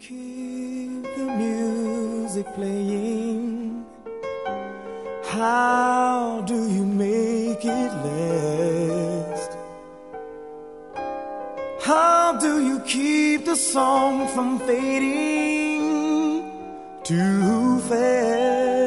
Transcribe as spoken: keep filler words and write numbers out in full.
keep the music playing? How do you make it last? How do you keep the song from fading too fast?